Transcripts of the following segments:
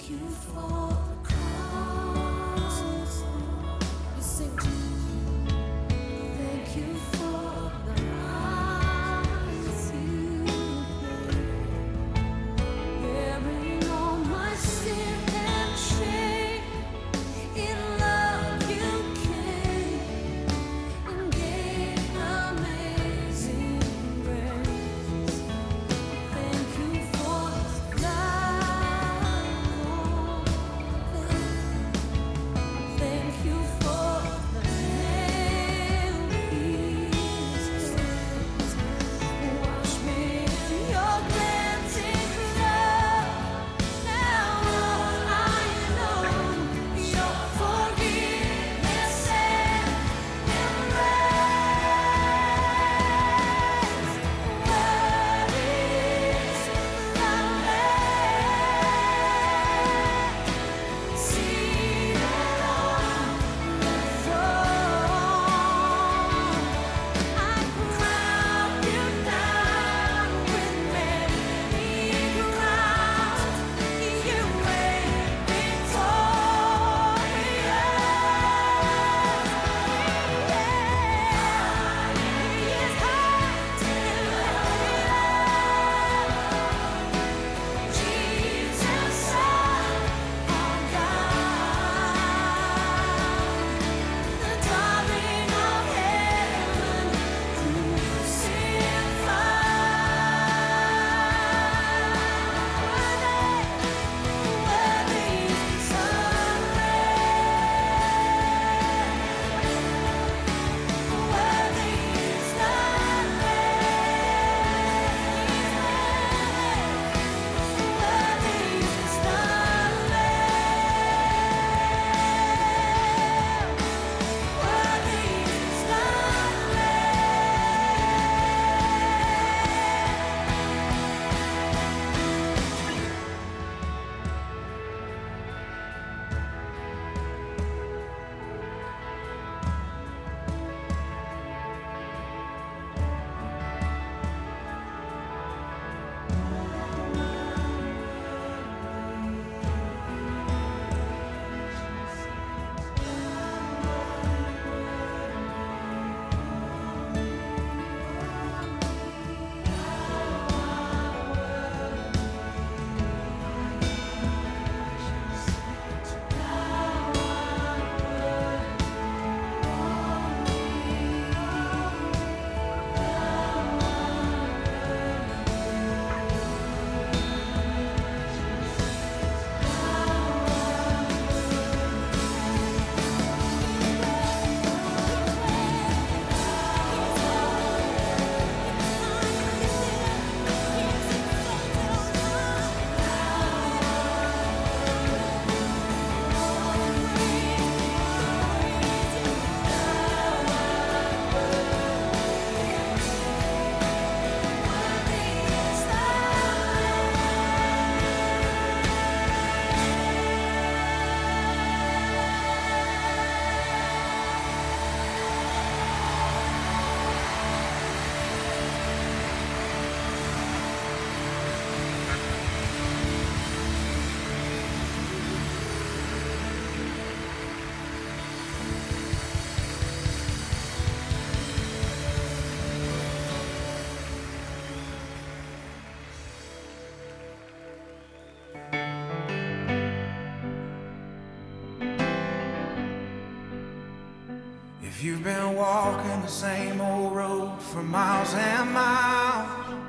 If you've been walking the same old road for miles and miles,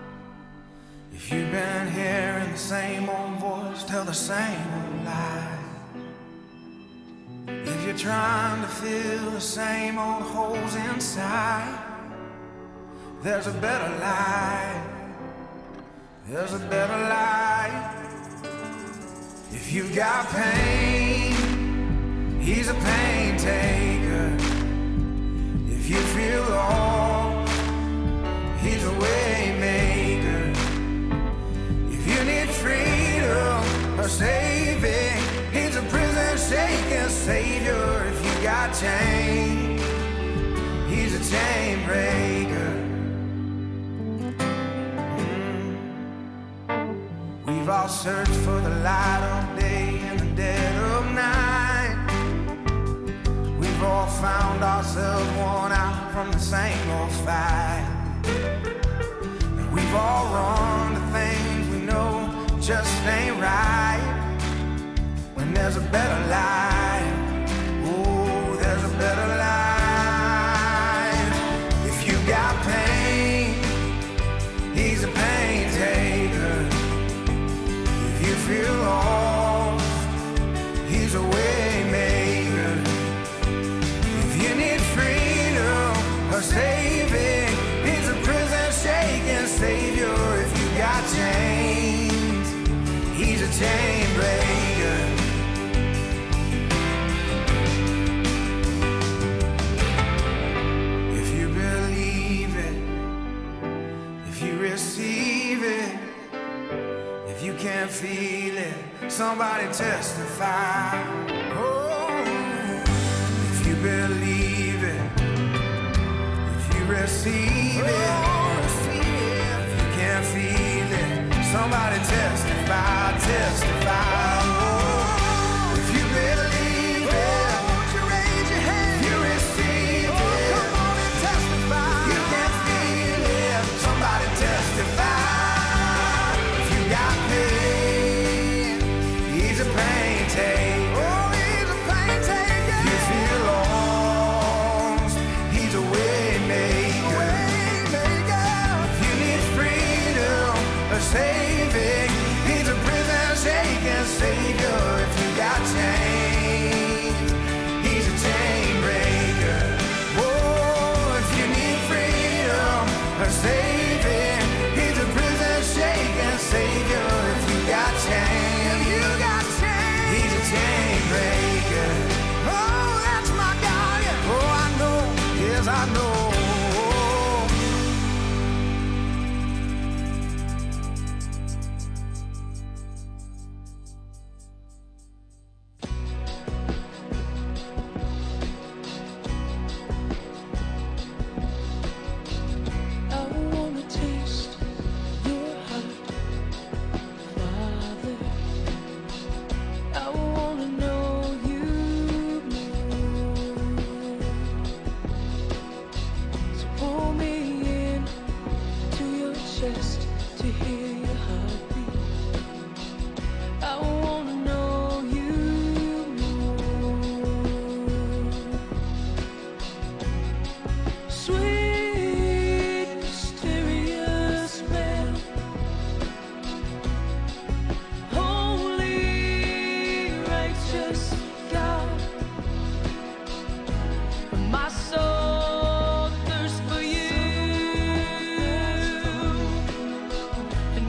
if you've been hearing the same old voice tell the same old lie, if you're trying to fill the same old holes inside, there's a better life, there's a better life. If you've got pain, he's a pain taker. If you feel lost, he's a way maker. If you need freedom or saving, he's a prison shaking savior. If you got chains, he's a chain breaker. We've all searched for the light all day and found ourselves worn out from the same old fight. And we've all run to things we know just ain't right. When there's a better life, oh, there's a better life. If you got pain, he's a pain taker. If you feel lost, he's a way maker. If you need freedom or saving, he's a prison shaking savior. If you got chains, he's a chain breaker. If you believe it, if you receive it, if you can't feel it, somebody testify. Oh, if you believe it, if you receive it, if you can't feel it, somebody testify, testify. Oh, if you believe it, won't you raise your hand? If you receive it, come on and testify. You can't feel it, somebody testify. If you got pain, he's a pain taker. Oh, he's a pain taker. If you feel lost, he's a way maker. If you need freedom or saving, he's a prison shaking savior. If you got chains, he's a chain breaker. Oh, if you need freedom or saving, he's a prison shaking savior. If you got chains, he's a chain breaker. Oh, that's my God. Yeah. Oh, I know. Yes, I know. I wanna taste your heart, Father. I wanna know you more. So pull me in to your chest to hear your heartbeat. I wanna know you more. Sweet, mysterious man, holy, righteous God, my soul thirsts for you, and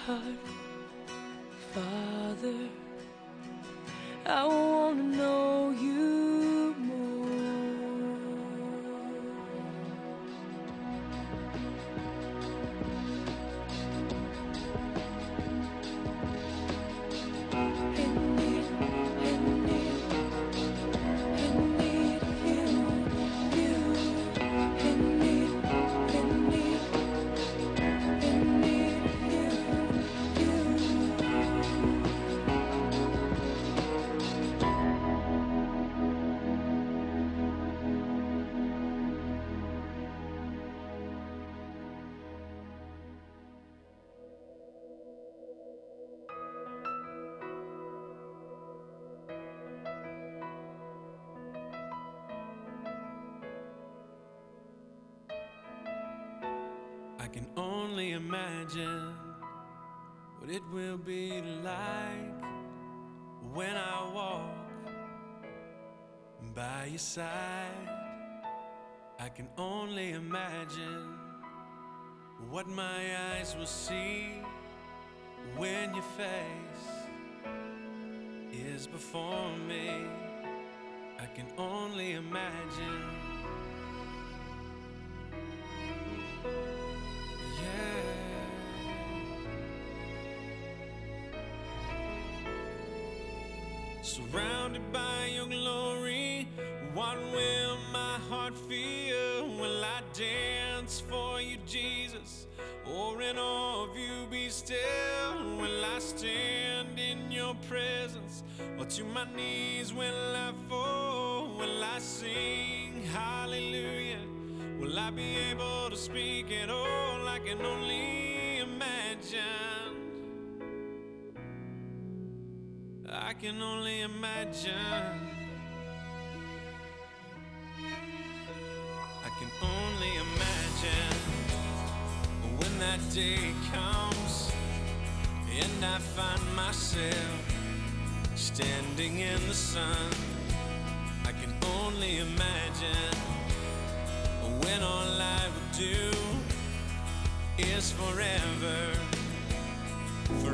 heart, Father. I want to know you more. I can only imagine what it will be like when I walk by your side. I can only imagine what my eyes will see when your face is before me. I can only imagine. Surrounded by your glory, what will my heart feel? Will I dance for you, Jesus? Or in awe of you be still? Will I stand in your presence? Or to my knees will I fall? Will I sing hallelujah? Will I be able to speak at all? I can only imagine. I can only imagine. I can only imagine when that day comes and I find myself standing in the sun. I can only imagine when all I would do is forever